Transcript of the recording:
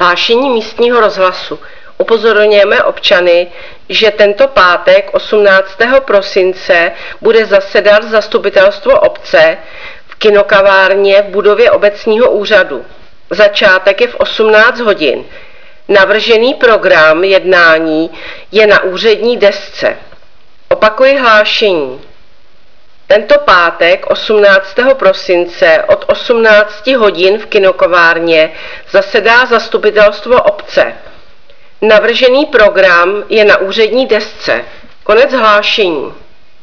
Hlášení místního rozhlasu. Upozorňujeme občany, že tento pátek 18. prosince bude zasedat zastupitelstvo obce v kinokavárně v budově obecního úřadu. Začátek je v 18 hodin. Navržený program jednání je na úřední desce. Opakuji hlášení. Tento pátek 18. prosince od 18 hodin v kinokavárně zasedá zastupitelstvo obce. Navržený program je na úřední desce. Konec hlášení.